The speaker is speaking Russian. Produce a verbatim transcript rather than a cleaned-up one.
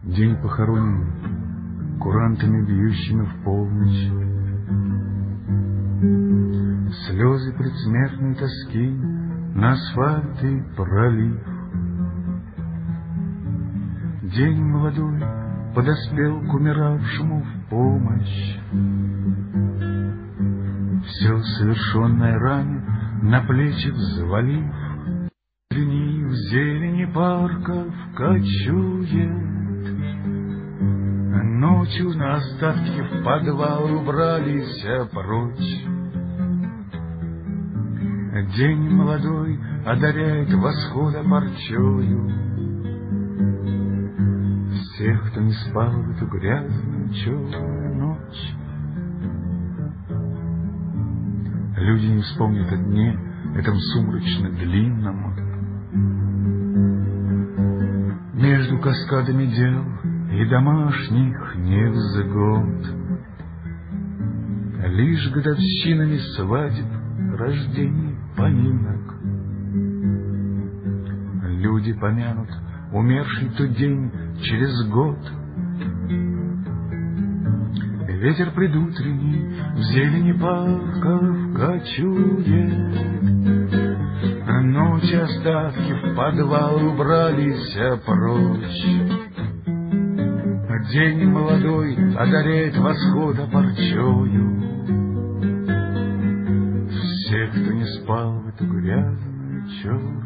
День похоронен курантами, бьющими в полночь. Слезы предсмертной тоски на асфальте пролив. День молодой подоспел к умиравшему в помощь. Все совершенное ране на плечи взвалив, в зелени парков кочует. Ночью на остатки в подвал убрались прочь. День молодой одаряет восхода парчою всех, кто не спал в эту грязную черную ночь. Люди не вспомнят о дне этом сумрачно длинном. Между каскадами дел и домашних невзгод, лишь годовщинами свадеб, рождений, поминок. Люди помянут умерший тот день через год. Ветер предутренний в зелени парков кочует. Ночи остатки в подвал убрались прочь. День молодой одаряет восхода парчою всех, кто не спал в эту грязную черную